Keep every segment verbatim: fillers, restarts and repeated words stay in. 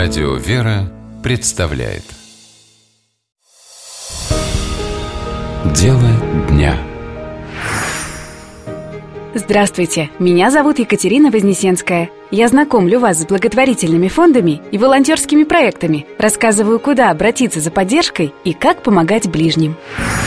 Радио «Вера» представляет Дело дня. Здравствуйте, меня зовут Екатерина Вознесенская. Я знакомлю вас с благотворительными фондами и волонтерскими проектами, рассказываю, куда обратиться за поддержкой и как помогать ближним.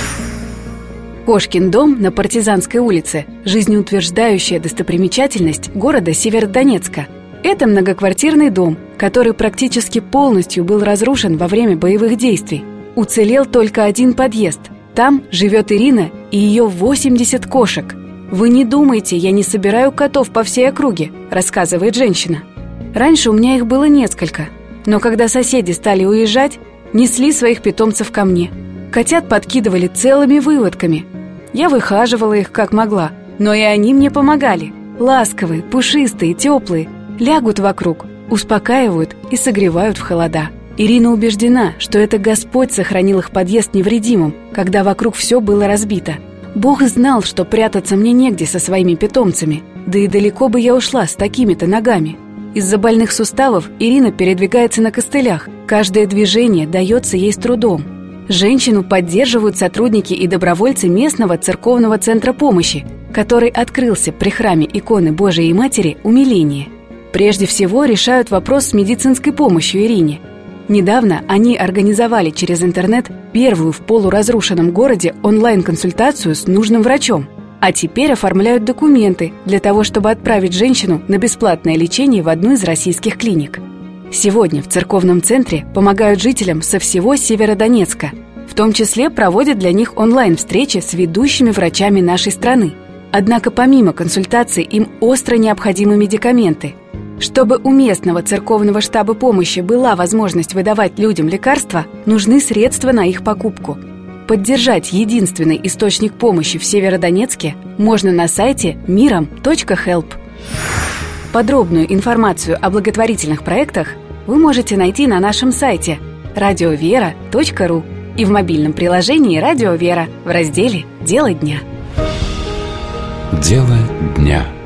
Кошкин дом на Партизанской улице – жизнеутверждающая достопримечательность города Северодонецка. Это многоквартирный дом, который практически полностью был разрушен во время боевых действий. Уцелел только один подъезд. Там живет Ирина и ее восемьдесят кошек. «Вы не думайте, я не собираю котов по всей округе», – рассказывает женщина. «Раньше у меня их было несколько, но когда соседи стали уезжать, несли своих питомцев ко мне. Котят подкидывали целыми выводками. Я выхаживала их как могла, но и они мне помогали. Ласковые, пушистые, теплые. Лягут вокруг, успокаивают и согревают в холода». Ирина убеждена, что это Господь сохранил их подъезд невредимым, когда вокруг все было разбито. Бог знал, что прятаться мне негде со своими питомцами, да и далеко бы я ушла с такими-то ногами. Из-за больных суставов Ирина передвигается на костылях. Каждое движение дается ей с трудом. Женщину поддерживают сотрудники и добровольцы местного церковного центра помощи, который открылся при храме иконы Божией Матери «Умиление». Прежде всего решают вопрос с медицинской помощью Ирине. Недавно они организовали через интернет первую в полуразрушенном городе онлайн-консультацию с нужным врачом. А теперь оформляют документы для того, чтобы отправить женщину на бесплатное лечение в одну из российских клиник. Сегодня в церковном центре помогают жителям со всего Северодонецка. В том числе проводят для них онлайн-встречи с ведущими врачами нашей страны. Однако помимо консультаций им остро необходимы медикаменты. Чтобы у местного церковного штаба помощи была возможность выдавать людям лекарства, нужны средства на их покупку. Поддержать единственный источник помощи в Северодонецке можно на сайте миром точка хелп. Подробную информацию о благотворительных проектах вы можете найти на нашем сайте радио вера точка ру и в мобильном приложении «Радио Вера» в разделе «Дело дня». Дело дня.